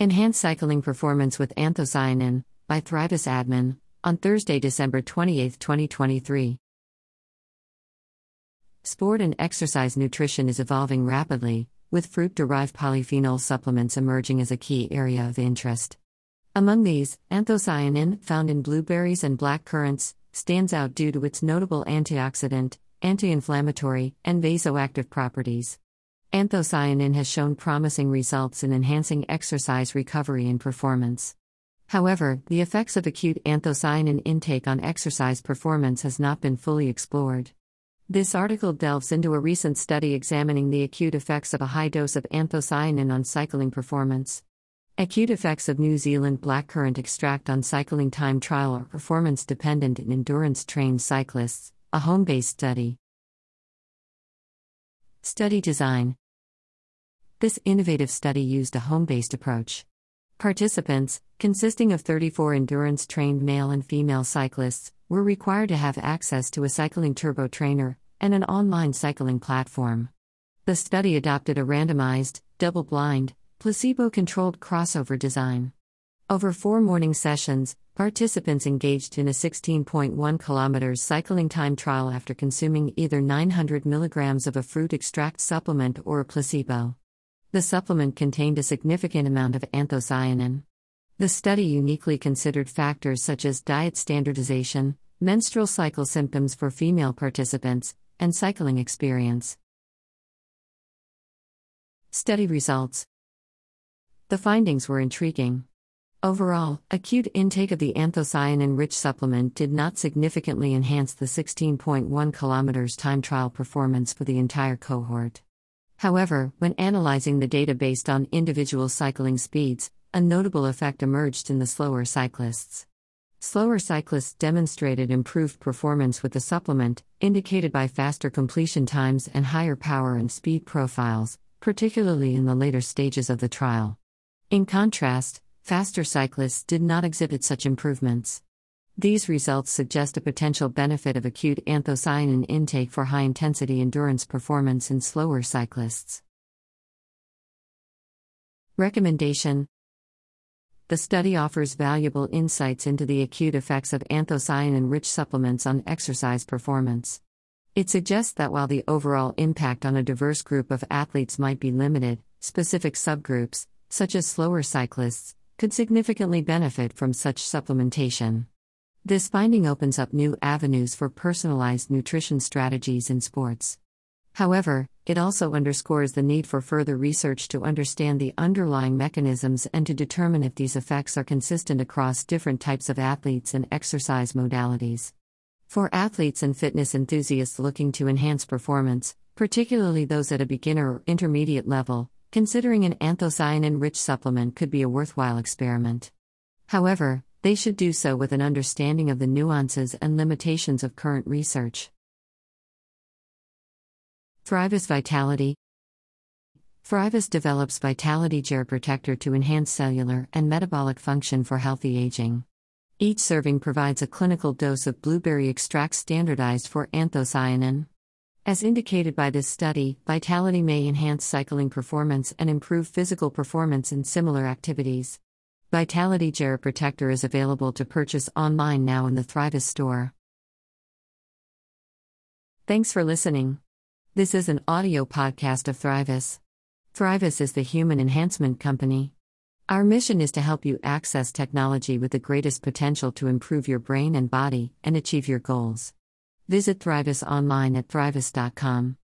Enhance Cycling Performance with Anthocyanin, by Thrivis Admin, on Thursday, December 28, 2023. Sport and exercise nutrition is evolving rapidly, with fruit-derived polyphenol supplements emerging as a key area of interest. Among these, anthocyanin, found in blueberries and black currants, stands out due to its notable antioxidant, anti-inflammatory, and vasoactive properties. Anthocyanin has shown promising results in enhancing exercise recovery and performance. However, the effects of acute anthocyanin intake on exercise performance has not been fully explored. This article delves into a recent study examining the acute effects of a high dose of anthocyanin on cycling performance. Acute effects of New Zealand blackcurrant extract on cycling time trial are performance-dependent in endurance-trained cyclists, a home-based study. Study design. This innovative study used a home-based approach. Participants, consisting of 34 endurance-trained male and female cyclists, were required to have access to a cycling turbo trainer and an online cycling platform. The study adopted a randomized, double-blind, placebo-controlled crossover design. Over 4 morning sessions, participants engaged in a 16.1 kilometers cycling time trial after consuming either 900 mg of a fruit extract supplement or a placebo. The supplement contained a significant amount of anthocyanin. The study uniquely considered factors such as diet standardization, menstrual cycle symptoms for female participants, and cycling experience. Study results. The findings were intriguing. Overall, acute intake of the anthocyanin-rich supplement did not significantly enhance the 16.1 kilometers time trial performance for the entire cohort. However, when analyzing the data based on individual cycling speeds, a notable effect emerged in the slower cyclists. Slower cyclists demonstrated improved performance with the supplement, indicated by faster completion times and higher power and speed profiles, particularly in the later stages of the trial. In contrast, faster cyclists did not exhibit such improvements. These results suggest a potential benefit of acute anthocyanin intake for high-intensity endurance performance in slower cyclists. Recommendation. The study offers valuable insights into the acute effects of anthocyanin-rich supplements on exercise performance. It suggests that while the overall impact on a diverse group of athletes might be limited, specific subgroups, such as slower cyclists, could significantly benefit from such supplementation. This finding opens up new avenues for personalized nutrition strategies in sports. However, it also underscores the need for further research to understand the underlying mechanisms and to determine if these effects are consistent across different types of athletes and exercise modalities. For athletes and fitness enthusiasts looking to enhance performance, particularly those at a beginner or intermediate level, considering an anthocyanin-rich supplement could be a worthwhile experiment. However, they should do so with an understanding of the nuances and limitations of current research. Thrivis Vitality. Thrivis develops Vitality Geroprotector to enhance cellular and metabolic function for healthy aging. Each serving provides a clinical dose of blueberry extract standardized for anthocyanin. As indicated by this study, Vitality may enhance cycling performance and improve physical performance in similar activities. Vitality Geroprotector is available to purchase online now in the Thrivis store. Thanks for listening. This is an audio podcast of Thrivis. Thrivis is the human enhancement company. Our mission is to help you access technology with the greatest potential to improve your brain and body and achieve your goals. Visit Thrivis online at thrivis.com.